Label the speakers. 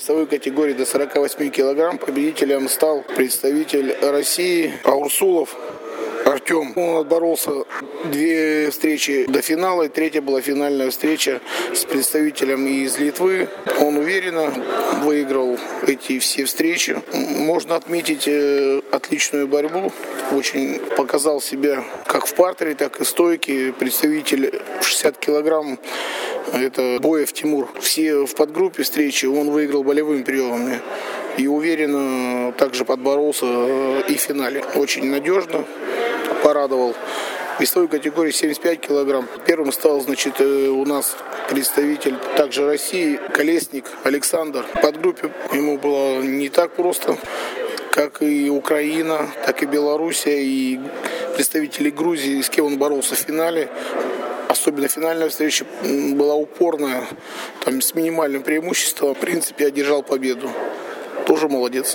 Speaker 1: весовой категории до 48 килограмм победителем стал представитель России Аурсулов Артем. Он отборолся 2 встречи до финала, и 3-я была финальная встреча с представителем из Литвы. Он уверенно выиграл эти все встречи. Можно отметить отличную борьбу. Очень показал себя как в партере, так и стойке. Представитель в 60 килограмм, это Боев Тимур. Все в подгруппе встречи он выиграл болевыми приемами. И уверенно также подборолся и в финале. Очень надежно. Порадовал. В весовой категории 75 килограмм. Первым стал, у нас представитель также России, Колесник Александр. В подгруппе ему было не так просто, как и Украина, так и Белоруссия, и представители Грузии, с кем он боролся в финале. Особенно финальная встреча была упорная, там с минимальным преимуществом. В принципе, одержал победу. Тоже молодец.